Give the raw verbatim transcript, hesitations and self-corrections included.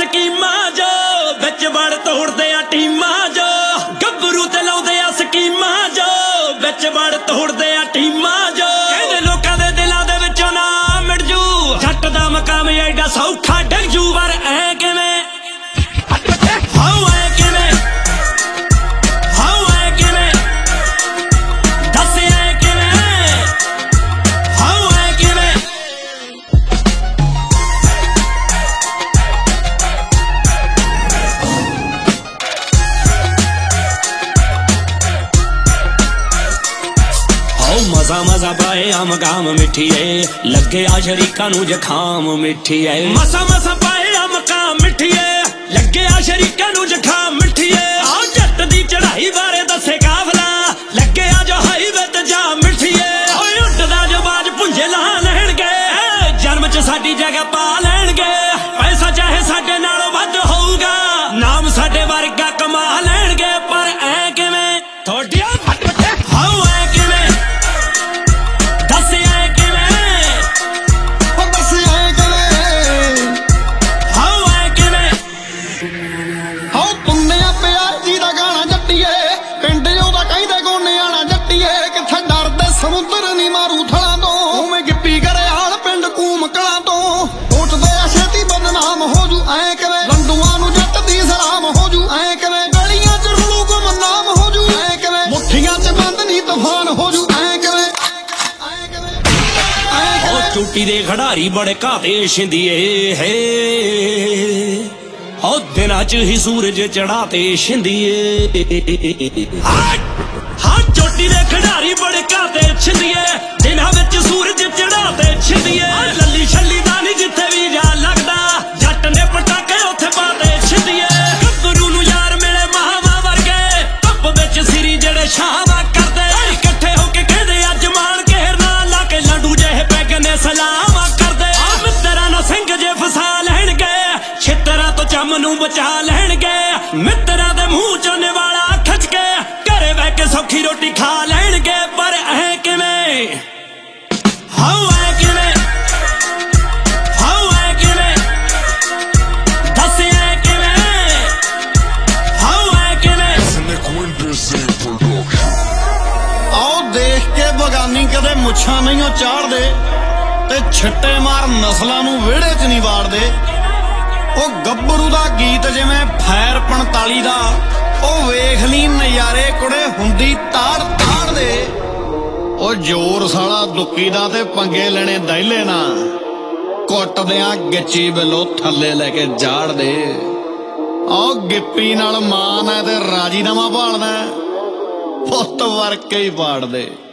ਸਕੀਮਾਂ ਜੋ ਵਿੱਚ ਵੜ ਤੋੜਦੇ ਆ ਟੀਮਾਂ ਜੋ ਗੱਭਰੂ ਤੇ ਲਾਉਂਦੇ ਆ ਸਕੀਮਾਂ ਜੋ ਵਿੱਚ ਵੜ ਤੋੜਦੇ ਆ ਟੀਮਾਂ ਜੋ ਕਹਿੰਦੇ ਲੋਕਾਂ ਦੇ ਦਿਲਾਂ ਦੇ ਵਿੱਚੋਂ ਨਾ ਮਿਟ ਜੂ ਜੱਟ ਦਾ ਮਕਾਮ ਐਡਾ ਸੌਖਾ ਡਿੱਗ ਜੂ ਪਰ ਐ ਕਿਵੇਂ मजा मजा पाए आम काम मिठिए लगे आ शरीका नू जखाम मिठिए मसा मसा पाए आम काम मिठिए लगे आ शरीका नू जखाम मिठिए आओ जट दी चढ़ाई बारे दसे काफला लगे आ जो हाईवे ते जा मिठिए ओए उठदा जो बाज पुंजे ला लैणगे जन्म च साडी जगह पा लैणगे पैसा चाहे साडे नालों वध होऊगा नाम साडे वर्गा कमा लैणगे पर ऐ किवें थोड़िया समुद्र नी मारू थला तो मैं गिप्पी करे हाल पिंड कूम कला तो उठदे आ छेती बदनाम हो जू ऐ किवें लंडुआं नू जट दी सलाम हो जू ऐ किवें गलियां च रुलू गुमनाम हो जू ऐ किवें मुठियां च बंद नी तूफान हो जू ऐ किवें ऐ किवें ओ चोटी दे खिडारी बड़े घाते छिंदिए है ओ दिनां च ही सूरज चढ़ाते छिंदिए हाँ चोटी दे खिडारी बड़े घाते छिंदिए दिनां विच सूरज चढ़ाते छिंदिए लल्ली छल्ली दा नी जिथे भी जा लगदा जट ने पटाके उत्थे पाते छिंदिए गब्बरू नू यार मिले महावा वर्गे धुप विच सिरी जेड़े छावा करदे इकट्ठे होके कहदे अज मान घेरना ला के लाडू जेहे पैग ने सलाम करदे मित्तरां ना सिंह जे फसा लैणगे छित्तरां तो चम नू बचा लैणगे मित्तरां दे मूंह चों निवाला खच के घरे बह के सौखी रोटी खा लैणगे पर ऐ किवें हाउ ऐ किवें हाउ ऐ किवें दस ऐ किवें हाउ ऐ किवें आओ देख के बगानी कदे मुच्छां नहीं चाढ़दे ते छिट्टे मार नस्लां नू विहड़े च नहीं वाड़दे ओ गब्बरू दा गीत जिवें फैर पैंताली दा ओ वेख ली नज़ारे कुड़े हुंदी ताड़ ताड़ दे ओ जोर साला दुक्की दा ते पंगे लेने दैले ना कुट दियां गिच्ची बिलो थल्ले लेके जाड़ दे ओ गिप्पी नाल मान है ते राजीनामा भालदा पुत्त वर के ही पाड़ दे।